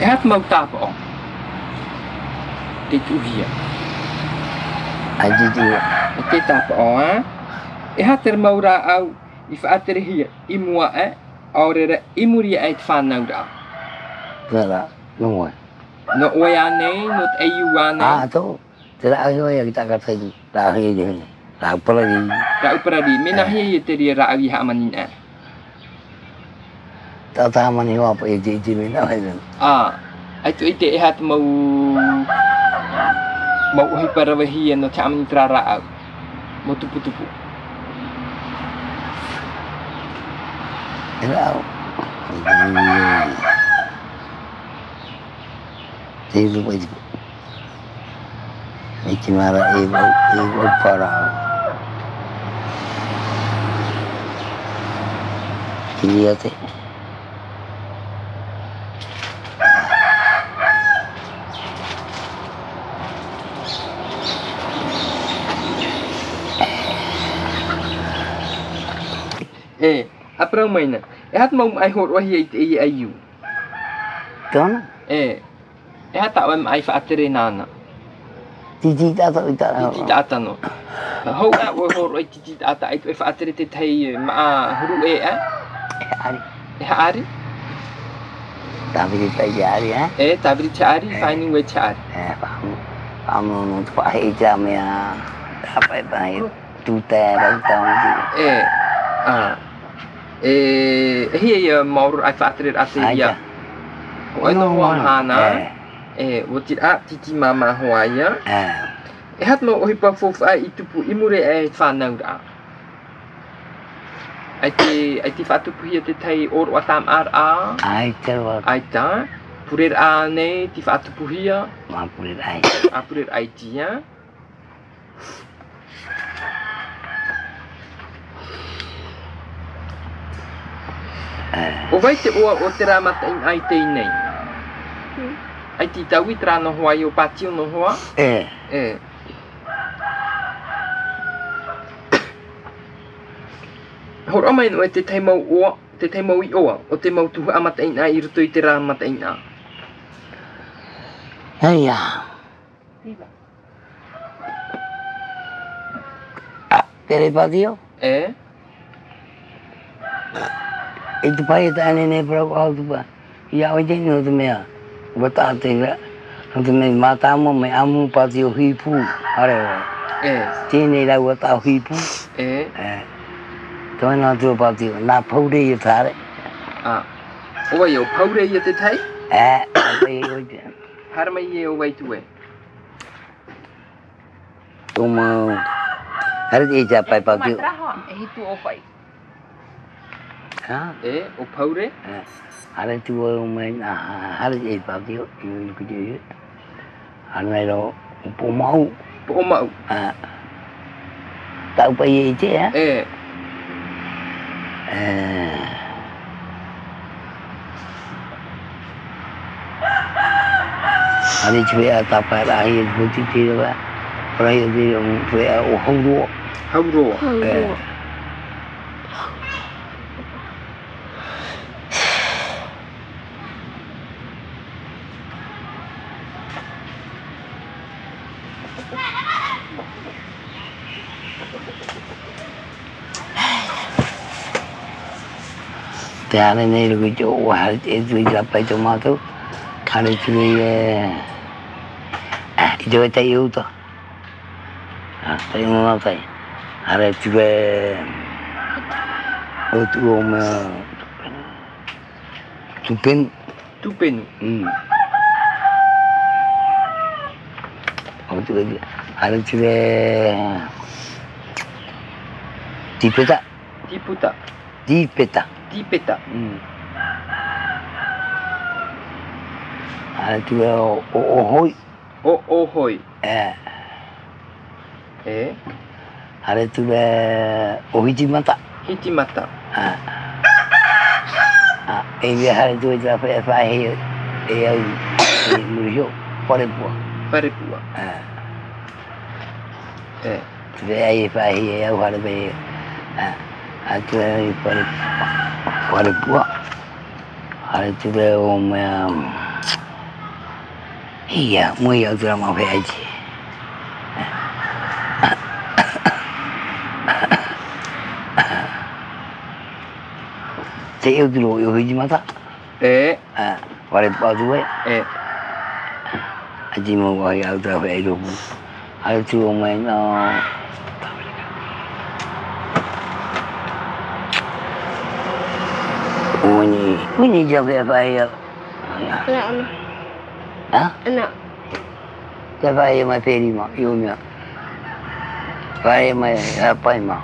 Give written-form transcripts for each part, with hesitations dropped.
Hát mau tapo. Itu dia. Aji dia. Oke tapo ah. Hát mau ra au ifa aterhia imua aurera imuria et fanauda. Kala nungoi. No oyane not ayuane. Ah tu. Tidak ayo ya kita kata itu. Dah ini je. Dah apa lagi? Dah apa lagi? Mana hia teri ra awi ha manina. Tak tahu mana apa iji mana itu. Ah. Itu ide hat mau hiparwahia no cham trara mau tupu-tupu. Tahu. Itu itu. Ini mara ibu para. Ini tu. Apa namanya? Hát mau ai hot wahia i ayu. Tuan? Hát tak ai fa atrenana. Titi tak tahu tak. Titi tak tahu no. Hau hot oi titi tak tahu itu fa atrete thai ma huru Hari. Hari. Tapi kita jari tapi cari finding way cari. Kamu untuk hijam ya. Apa itu? Tuter atau Hier maur ai fatrir asia. Oi no hana. Wotit titi mama hoaya. Het no oi pa fof ai itu pu imure fanang da. Ai fatu pu hier te tai or watam a. Ai terwa. Ai ta. Purir ane ti fatu pu hier. Ma purir ai. Purir ai dia. O vai te o te ramata in ai te nei. Ai ti tawi tra no hoa i o patio no hoa? Hora mai no e te teimau oa, te teimau i oa, o te mau tuhu amata in ai i ruto i te ramata in a. Heia. Tere patio? Itu pai tak ni berapa hal tu pak? Ya wajib ni tu mea. Betul tak? Tu mea mata mu mea amu patio hipu. Ada. Sini dah buat tahu hipu. Tu mana tu patio? Nak powder je thare. Oh yo powder je te thai? Apa yo? Har mai ye o vai tu Tu mau. Harus ija pai patio. Itu o pai. O powder? Ada tu orang harus ija patio. Ini kerja. Ada lo pomau. Pomau. Tak apa ye je ya? Ada cuba apa lahir begitu tu lah. Lahir dia cuba huru. Huru. Tiada ni lugu jauh hari itu sampai cuma tu kalau cuba itu kita itu tu, tapi mana tu, hari cuba itu tupen, itu hari cuba dipeta. Ada tu ohoi. Ohoi. Ada tu ohijimata. Hijimata. Ini hari tu apa fahir. Murió. Parepua. Tu aí fahir eu hari be. Aku ni parepua. Hari tu Iya, mau ya tu mau pergi aja. Saya dulu yo hiji mata. Wale baju aji mau ya tu pergi dulu. Ada tu main Bunyi jaga apa ya? Anak. Hah? Anak. Siapa yang mai peri mak? Iunya. Siapa yang mai apa mak?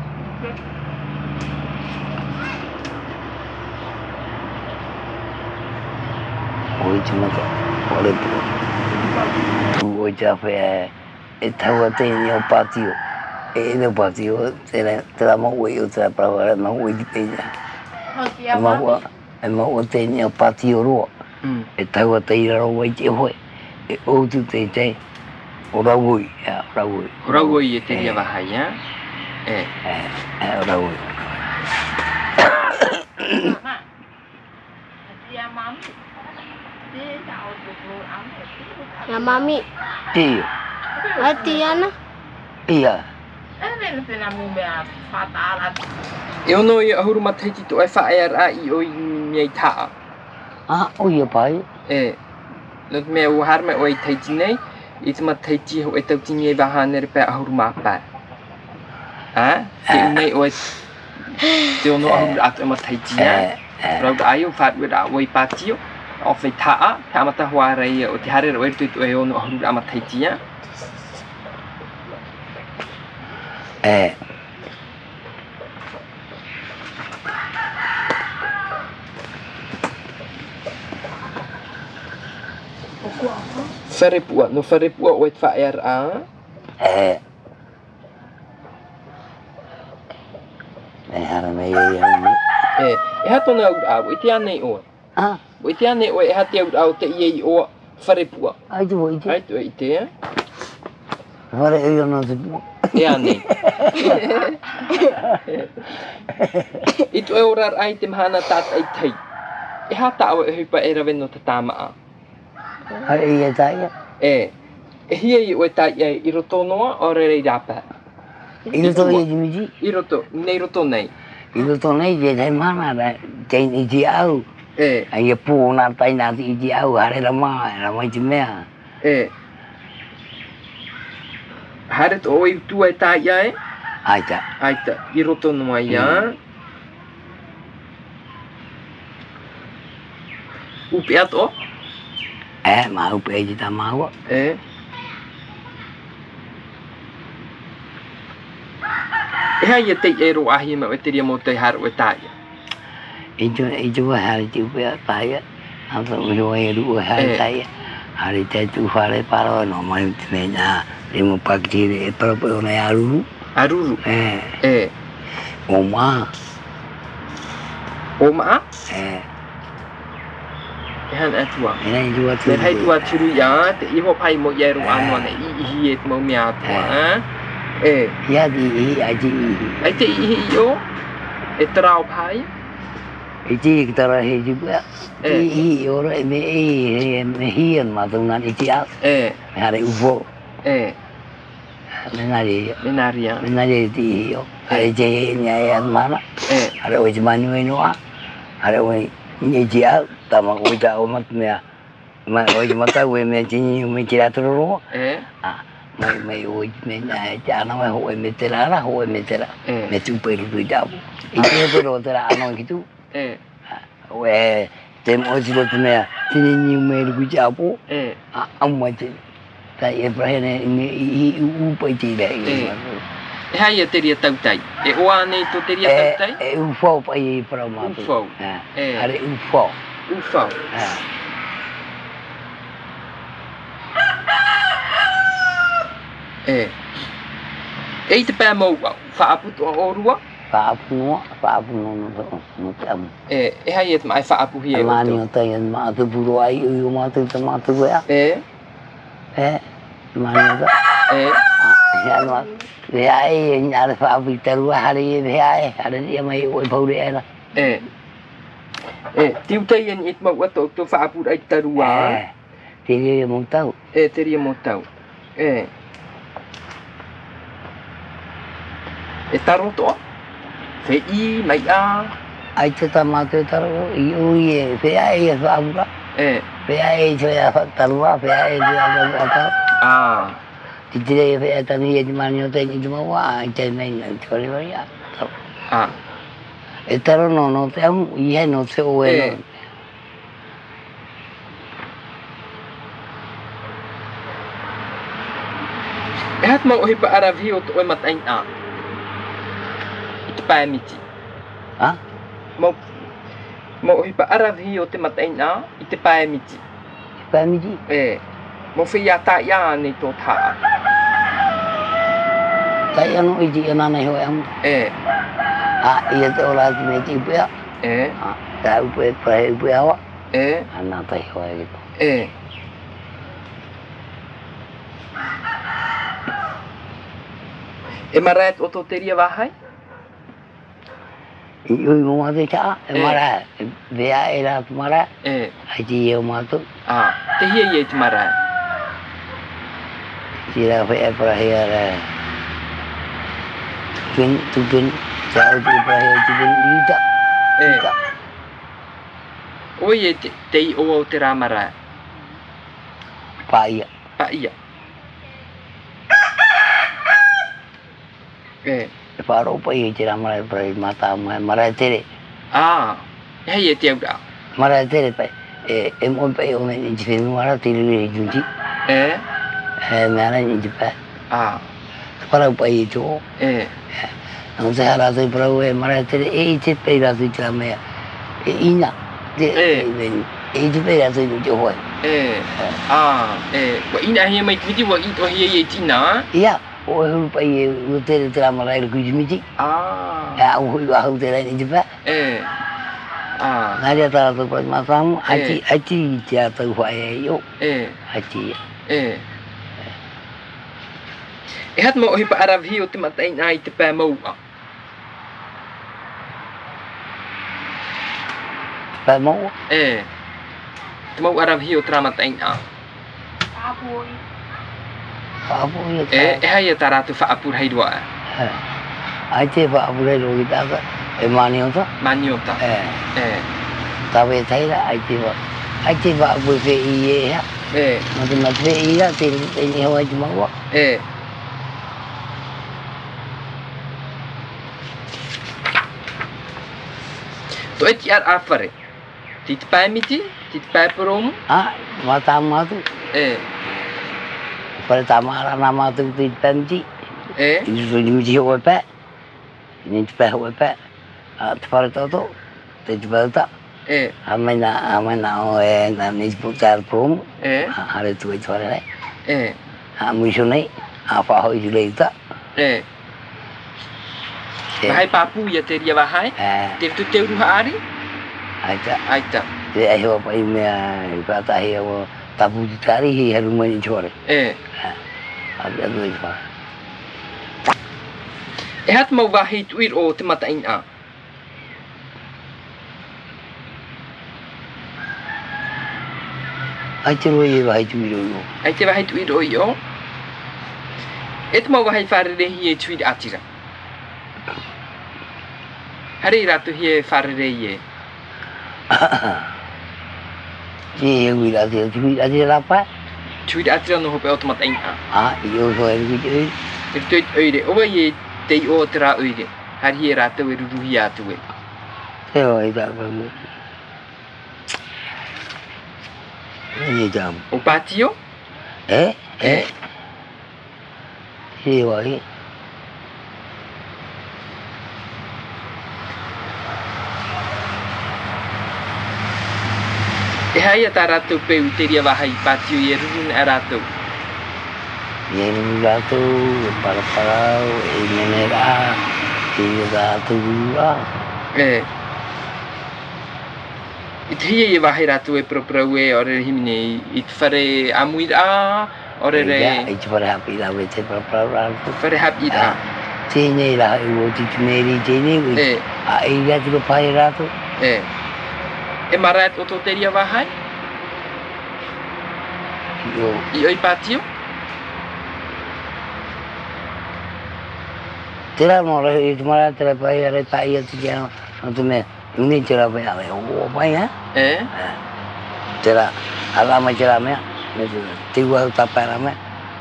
Oh cuma tu, boleh tu. Tu siapa ya? Tahu tu yang patio. Ini patio, telah mau telah perawat mau di peja. Mau tanya patio ro. Tahu tanya ro je hoi. Oh tu tanya orang ya orang. Orang itu dia bahaya. Orang. Ya mami. Iya. Atiana. Iya. Eu não ia arrumar tete tu essa era e o minha ita. Oh iya pai. Lot meu har me oi tete nei. Itu mat tete o eta tinha bahaner pe arrumar pa. Ti nei oi. Teu no arrumar at mat tete ya. Rau ayo fat weda oi patio. Of ita ta mata huarai o ti harer oi tu eu no arrumar mat tete ya. Faripua, no faripua o fa era. Harame yang ni. Hato na au itiane o. Itiane o hati au te ye o faripua. Ai tu ite. Ai tu ite. Fare eu não te. Yani. Itu e orar item hana tat ai thai. Hata o he pa era venno tatama. Hari iya saya. Hia o tai iroto noa ore rapa. Iroto ye jimiji. Iroto, nei roto nei. Iroto nei je dai mana da jen iji au. Ai pu na tai na iji au hare lama jimea. Haret oi tu ai tai ai. Aita. Iroto noa ya. Upiat o? Mau pergi tak mau. Ia te ero ahi ma teria mo te har o tai. Itu hari tu pergi tai. Apa ulo eru hari tai. Hari tu fare paro no mai tena. Limo pagi para pun aruru. Aruru. Oma. Han atua. Ini juga tu. Hai tua curu ya, te iho pai mo ye ru anu ne i mo mia tua. Ya di aji. Ai te i yo. Trau pai. Iji kita rahi juga. Orang me hian matungan iji al. Hari ubo. Menari di yo. Hari je nyai mana. Hari oi manu inoa. Hari oi iji al. Tama ko ita o mat me ma o mata we me jini me kira tro mai o me ja na ho me tera ho me tera me tu pe ru da ite pe ro tera ano gitu we tem o jilo me tini ni me ru ja po amma je ta e brahene ni u pe ti le Hai teria tau tai. O ane to teria tau tai? Ufo pa i para ma. Ufo. Are ufo. Ufo. Te pē mau whaaputu o rua? Whaapu no tam. Hai mai whaapu hia. Mani o tai en ma tu puro ai u ma tu tamatu ya. Mani o. Ya no. Ai nyar whaapu terua hari ai dia mai o paure era. Tiu tai en it mau to whaapu ai tarua. teria mo tau. Teria mo tau. Taro toa? Fei, mai a? Ai te tamate taro, I ui fea e whaura. Fea e te a tarua, fea e te a taro. Ti tire e fea tani e te mani o te ni te maua, ai te nei na te kore wari a. E taro no te amu, I he no te o e no. E hat mau ohi pa aravi o to e matain a? I te paemiti. Mau ohi pa aravi o te matain a? I te paemiti. Paemiti? Mau whia ta ia nei tō taa. Tai ano I ti anana ho amu. Ia te ola ki me ti upea. Ta upea prahe upea wa. Ana tai ho e kito. E maraet o tō teria wahai? I ui mo matu taa, e marae. Vea e rā tu marae. Ai ti e o matu. Te hia i te marae? Ti rā whea prahe a rā. Tupin, ta o te prahe a tupin ita. Oi e te I o au te rā marae? Paia. Paia. E whāro pai e te rā marae prahe mata marae tere. Hei e te au rā? Marae tere pai. E mo pai o me ni te whenua te riri junti. Me ana ni te pai. Wharau pai e tō. Nō te hara tui parau e marae tere e te pei rā tui te mea. E ina. E te pei rā tui te hoi. Wa ina hea mai twiti wa ito hea e tina? Ia. O e huru pai e o tere te rā marae ruku i miti. Au hui wa hau te rai ni te pai. Nā rea tāra tō pai mātamu, aiti I te atau whae e I o. Aiti ia. E hat mau ohi pa aravi o te matain a I te pā maua? Pā maua? Te mau aravi o te rā matain a? Whaapoi e hai e tā rātu whaapur hei rua e? Ai te whaapur hei rua ki tāka, e maniota. Maniota? Tawe e taira, ai te whaapur whe I e hea. Nō te mat whe I ra, te ni hau ai te maua. Tō e ti ar awhare? Ti te paemiti? Ti te paeparomu? Mātāmu atu. Whare tā maara nā mātou te paemiti. I ruto ni miti hau e pā. Ni te pā hau e pā. Te whare toto, te te pauta. Amaina o e nā ni te putāra promu. Hare tu e te whare nei. Muiso nei, whahoi tu lei uta. Wahai pāpū ia te ria wahai? Te tu te uruha ari? Aita. Te ahewa pai mea I pātahi o tapu tu tari hei haru mai ni chore. Abi atu I whare. E hat mau wahi tuir o te matain a? Ai te roi e wahi tuir o I o. Ai te wahi tuir o I o? E te mau wahi whare rehi e tuir atira? Hare I rātu hi e whare rehi e? E ui rātu tuir atira rāpai? Tuir atira no hope o te matain a? I o so e ruki te oire? E ruki te oire. Owa I e te I o te rā oire. Hari e rātou e ruruhi atu e. Te o e tāpa mo. E tāma. O pātio? He o e. E hai a tā rātou peu te ria wahai pātio I e ruruna a rātou? I e ruru rātou, e paraparau, e mene rā, te ria rātou rura. I te hia I wahai rātou e paraparau e ore himine I te whare amui rā, ore re... I te whare hapi rā we te paraparau rātou. Whare hapi rā? Tēnei rā, e o te tuneri tēnei, a e rātou ka pai rātou. E maraet o tō te ria wahai? I oi patio? Tira no re tomara tira pai re pai ati ya no me uni tira pai ave o pai ha tira ala ma tira me tigua tapara me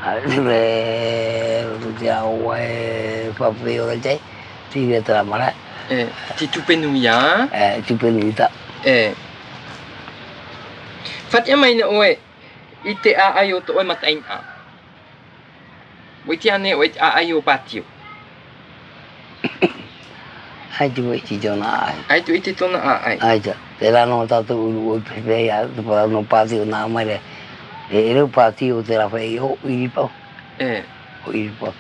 re tira o fa feo re tira tira mara ti tupenuia tupenuita fatia mai na oe i te a ai o to oe matain a witi ane oe a ai o patio ai tu i tona ai tu i te tona a ai ai ja te la no tatu o pepe ya pa no patio na mai le e le patio te la fai o i pa o i pa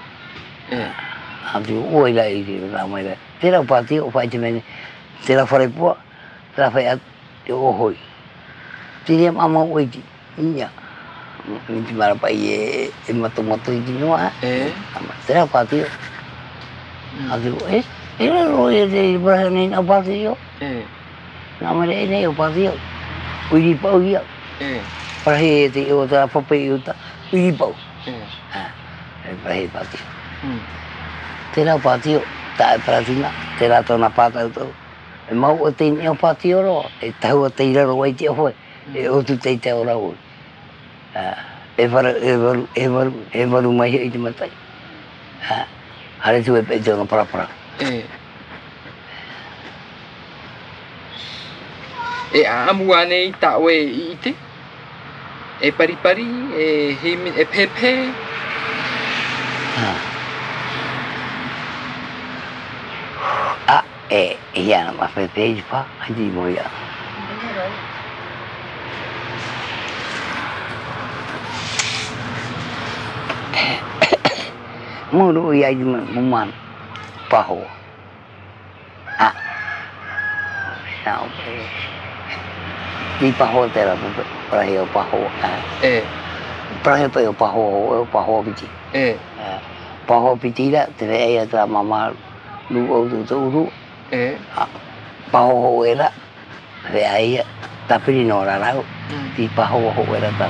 andu o ila i na mai le te la patio fai te mene te la fare po te la fai o hoi te le mama o i ia ni mara pa e mato i no te la patio andu era lo de Ibrahim na patio na mai nei o patio o i pa o ia para he te o ta papai o ta i pa para he patio te la patio ta para tina te la tona pata to e mau o te o patio ro e tau o te ira ro ai te foi e o tu te ora o e varu mai e te matai ale tu e pe te no para e amua nei ta oe i te e pari e pepe ia na ma pepe pa ai mo ia muru ia mo man paho sao di paho te la para he o paho para he o paho piti paho piti la te e tra mama lu o tu paho era ve ai tapi no la la di paho era ta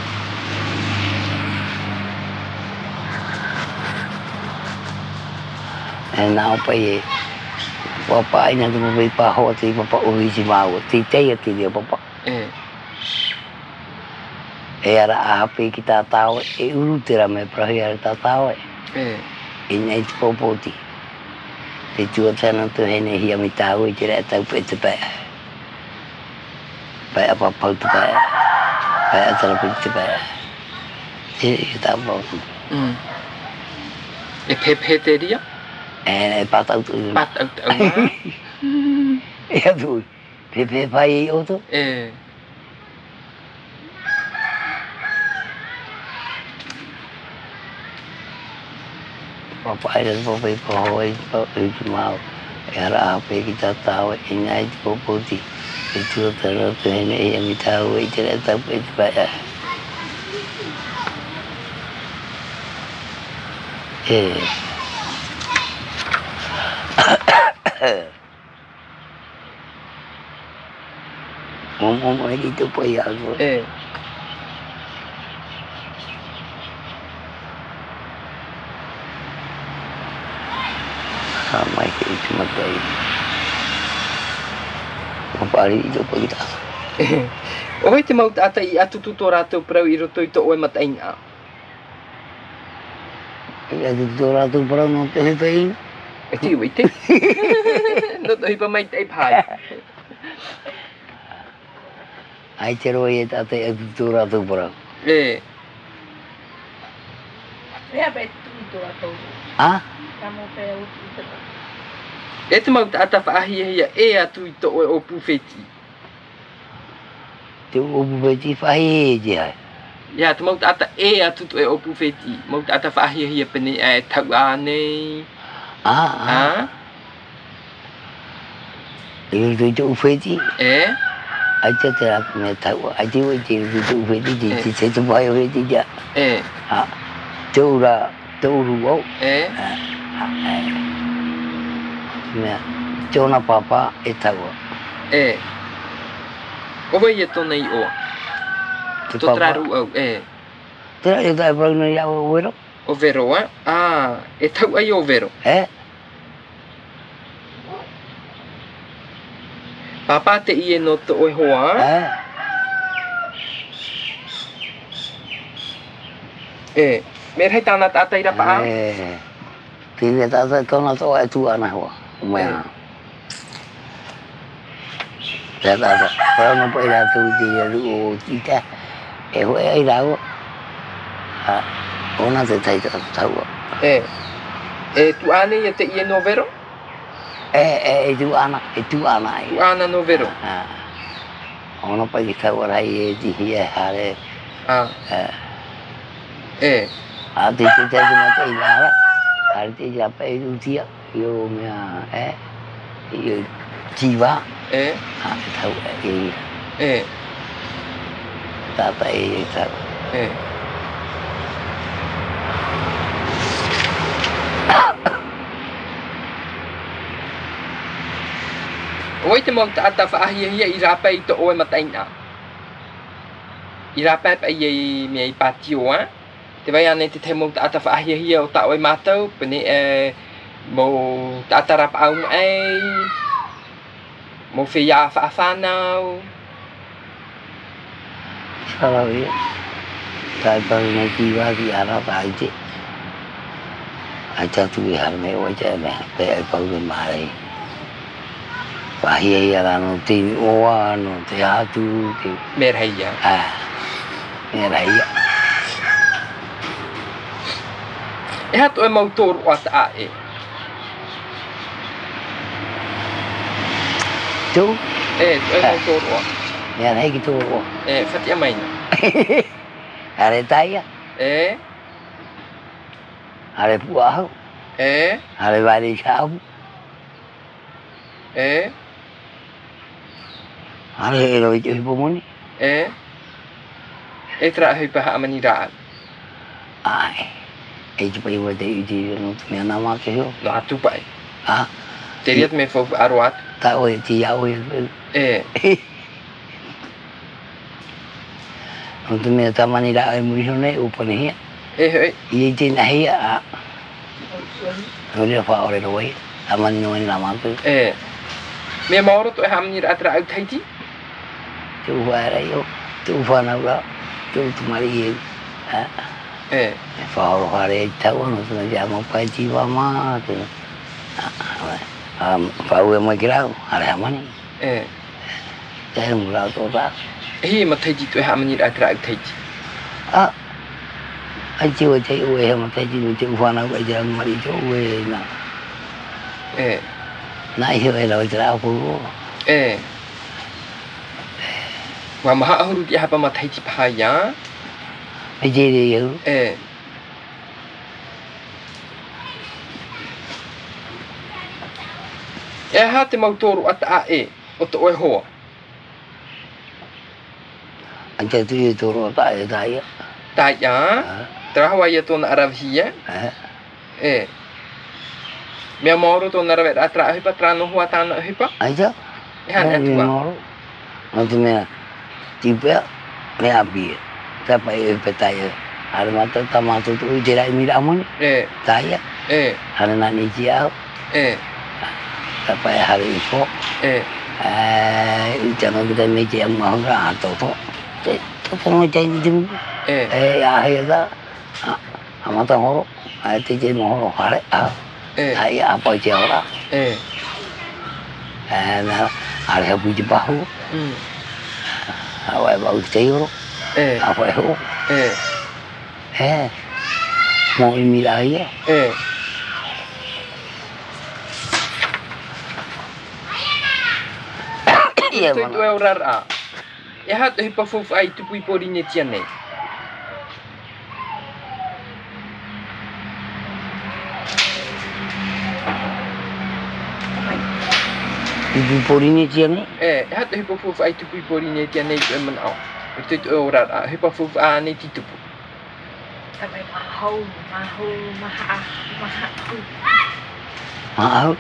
now pai papa ina tu pai paho ti papa o isi mau ti te ti dia papa era a pe kita tau e uru tera me praia ta tau ina it popoti e tu tana tu hene hia mi tau i tera tau pe te pa apa pau te pa atra pe te pa e ta bo e pepe te dia e patau tu e tu pepe pai o to papai dan papai pohoi itu mau era apa kita tahu ini itu popoti itu terus ini yang kita tahu itu itu banyak ngomong itu payah sama itu matai mapari itu pa kita oi te mau tata i atu tuto rato prau i roto i to oe matainga i atu tuto rato prau no te hepein e ti ui te no to hipa mai te pai ai te roi e tata i atu tuto rato prau Rea pe tuto rato Kamu pe utu e te mau tata whaahi hia e atu i to oe o pufeti te o pufeti whahi e te hai ia te mau tata e atu to e o pufeti mau tata whaahi hia pene e tau anei e utu i te ufeti ai te te rap me tau ai te ui te utu te ufeti te te te pai o heti te te ura te uru au mea, tōna papa e taua. Kowe ia tōna i oa? Totraru au, Tera eu tai pro no ia o vero. O vero, e tau ai o vero. Papa te ie no to oi hoa. Me hai tana tata ira pa. Tine tata tona to ai tu ana hoa. Mea. Tata, para no puede dar tu día o tita. Ho ai rau. Ona te tai tau. Tu ane ia te ie no vero? Tu ana ai. Tu ana no vero. Ona pa di tau rai e di hia hare. Ati te te mata ina. Hari te ja pa e utia. Yo mea yo jiwa. Tau Tata e tau. Oi te monta ata whaahia I rapa I to oe mataina. I rapa pa I mea I patio Te vai ane te monta ata whaahia o ta oe matau. Pene mo ta ata rapa au ai. Mo whia whaawhanau. Salawi. Tai pa me kiwa ki ara pa ite. Acha tu I har me o ja me pe ai pa u mai. Pahia ia no te oa no te atu te merhaia. Merhaia. E hatu e mautoru o ata e. Tu? Tu e mautoru o. Ia nei ki tōru o. Whatia maina. Are taia. Are puahau. Are wari chau. Are e roi te hipomoni. E tra hui paha amani raan. Ai. E te pai wa te uti no te mea nama ke heo. No atu pai. Te riat me whau aro atu. Ta oe ti au e. No te mea tamani raa e muriho nei upane hea. Hoi. I te nahia. No rea wha ore roi. Tamani no e nama tu. Mea maoro to e hamani raa tra au taiti? Te uwha rei o. Te uwha nau rao. Te utumari e. Whaoro hare e tau anu. Tuna jaa mau pai tiwa maa. Whau e mai ki rau. Hare hamani. Te he mu rao tō rao. Hei ma taiti to e hamani raa tra au taiti? Ai te ue te ue he ma taiti no te uwha nau e jaa mari te ue na. Nā i heo e lau te rao puru o. Wa maha ahuru ki hapa ma taiti paha ia. Me jere iau. E ha te mautoru ata a o to oe hoa. Ante tu i toro o tae taia. Taia? Trahawa ia tōna arawhia? Mea maoro tōna arawe rā tra ahipa, tra no hua tāna ahipa? Aita? E hana atua? Maoro. No te mea tipea, mea pia. Tapa e pe taia. Hare mata tamatu tu i te rai mira amoni. Taia. Hare nani ki au. Tapa e hare i po. I tano kita me te amu rā toto. Te tono te ni timu. Ahia da. Amata horo. Te te mohoro hare. Taia apa i te ora. Hare hapu i te pahu. Hawa e wau te oro. Apa e ho. Mo i mira ia. Ia tu e ora rā. E hatu hipa fofu ai tupu I pori ne tia nei. Tupu pori ne tia nei? E hatu hipa fofu ai tupu I pori ne tia nei tu e mana au. E tu e ora rā. Hipa fofu a ne ti tupu. Tamai mahau, mahau. Mahau?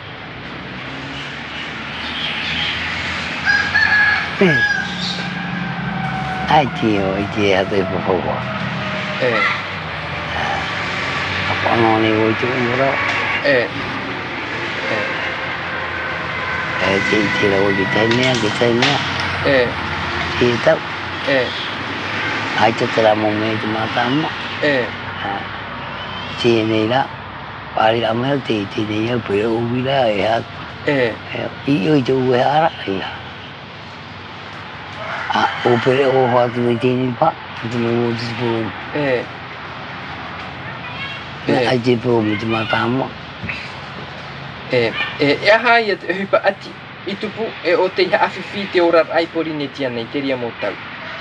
ai chi ha te po po apa no ni wo chu ro chi là wo cái tay nè thì tao ai cho tao mong mẹ cho mà tao mà chi này đó Pari amel ti ni ya pero ubila ya iyo jo ya o pero o ha tu ni pa tu no dispo ai je po mi ma tamo ya ha ya hipa ati itupu o te afifi te ora ai polinetia nei teria motau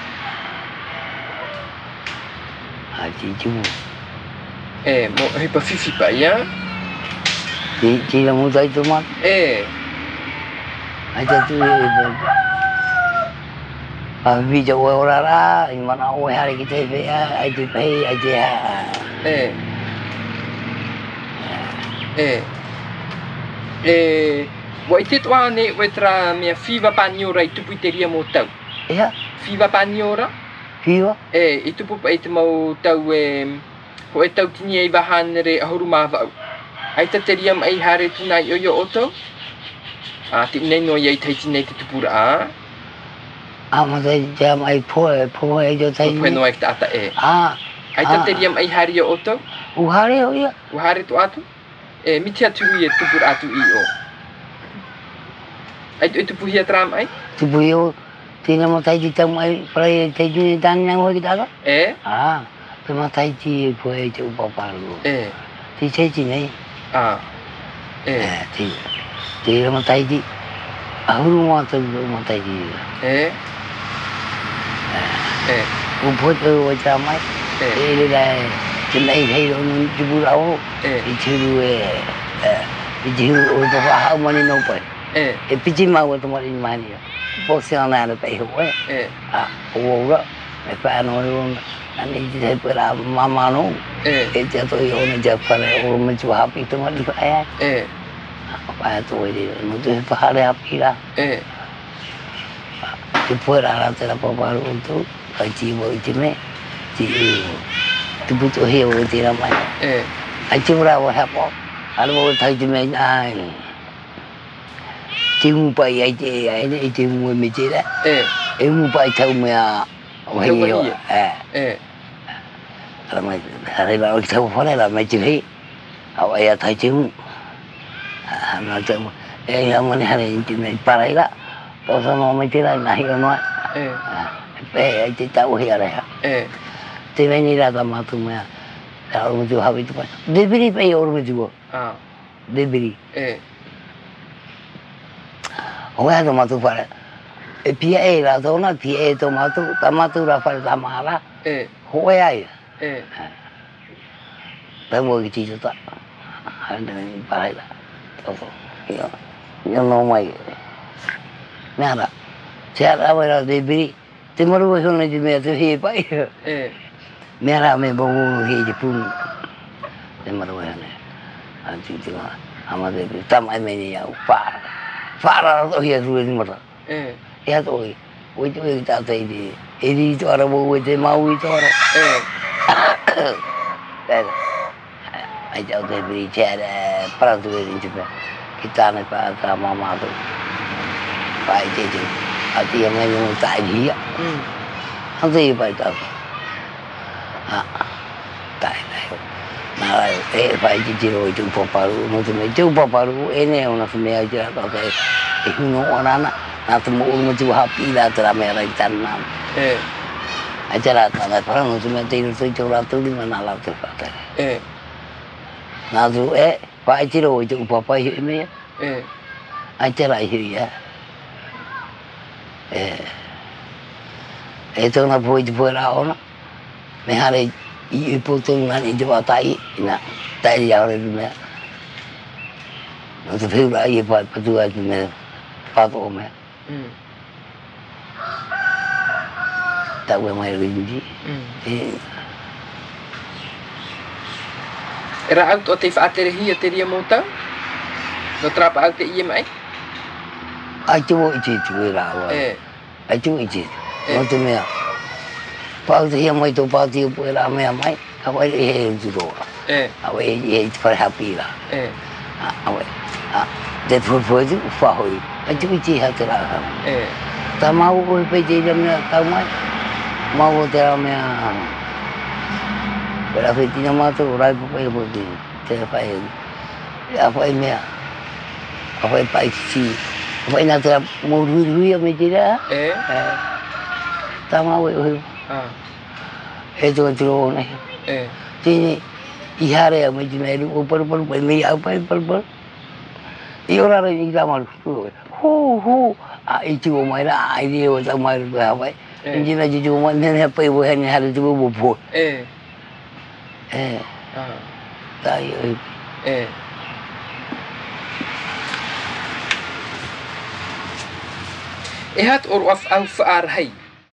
aji ju mo hipa fifi pa ya Ci la muta itu mat. Aja tu vi cho ora ra, mana o hari kita ya, ai tu pay aja. Wa itu ane wetra mia fiva panyora itu puteria motau. Ya. Fiva panyora? Fiva? Itu pupa itu mau tau ko e tau tini ai wahane re ahuru mawau. Ai ta teriam ai hare tuna yo oto. Ti nei no ye tai tini te tupura a. Ma te jam ai po e jo tai. Po no ai ta ata Ai ta teriam ai hare yo oto. U hare o ya. U hare tu atu. Mitia tu ye tupura atu i o. Ai tu puhia tram ai. Tu puhio tina mo tai ti tam ai prai tai ni dan nang ho kita ka. Tu ma tai ti po e jo papa lu. Ti che chi nei. Ti mo tai ti. Ahuru mo tu mo tai ti. U po tu o cha mai. Le la chân đây thấy nó chỉ bù đâu. Ti chu ti chu o to ha mo ni no pa. Pi chi ma wo to mo ni ma ni. Po se na na tai ho o ro. Fa no yo anh đi thấy bữa là mama nó cho tôi ôn giờ phải ôn mình chịu học itu mà đi phải phải tôi đi nó tôi phải học đi ra thì bữa là tôi là papa untuk phải chỉ với chị mẹ chị tôi biết tôi hiểu thì là mày anh chưa ra vào học anh mau thấy chị mẹ ai chị mua bài ai chị mua mấy chị đó em mua bài thâu mẹ hiểu là mày hari là thâu phải là mày chửi hậu ai thấy chứ nó chơi em mình hari chị này pa đấy đó tôi sao nó mấy cái này này nói bé chị cháu hiểu rồi thì mấy này là tao mà tụi mày là mình chịu học ít thôi debiri phải ở mình chịu debiri không ai tụi mà tụi phải PA là tôi nói PA tụi mà tụi là phải làm mà là không ai tới mua cái gì cho tao anh đừng phải là nhưng nó mày nè là xe đã bây giờ đi bị thì mà lúc hôm nay thì mẹ tôi hi vậy mẹ là mẹ bố hi thì pun thì mà lúc này anh chỉ là ama thì tâm anh mẹ nhiều phá ra tôi hi rồi mà ya tôi với tôi ta thấy thì đi cho nó bố thì mau đi cho nó đây ai cháu thấy bị chết para tôi đi chụp kita này para mama tôi phải chơi chứ thì em ấy muốn tại gì á không gì phải tập tại này mà phải chỉ rồi chúng papa nó tụi mình chúng papa em này nó tụi mình chơi tao thấy nó na tụi mình chịu học đi là tụi mình lại chăn nam acara tao phải nó tụi mình tin tôi cho ra tôi đi mà nào làm được vậy na tụi phải chỉ rồi chúng papa hiểu mấy acara hiểu itu na poi rao na me hari ipu tu na ni jua tai na tai dia orang tu me tu phiêu lại vậy phải tu ai tu me fa tu me ta quen mai rồi gì era auto te fatere hi teria mota no trapa auto iem ai ai chú ý chỉ chú ý rao ai chú ý chỉ nó tụi mẹ Pauti mai to pauti pula me mai. Apa juro. Apa perhapila. Apa. De foi fa hoi. Aju chi hatera. Tamau oi pe je jamna tamai. Mau tera me. Pero fitina mato rai pe bodi. Te pai. Apa me. Apa pai si. Apa na tera mo rui me jira. Tamau oi. Itu juro ne. Tini ihare me jina ru upar me apa par. Iora re ni jamal. Hu. Itu mai la ai dia ta mai apa. Injina juju mai ne apa ibu hen hari tu bubu. Tai ơi. Ehat or of au faar hai.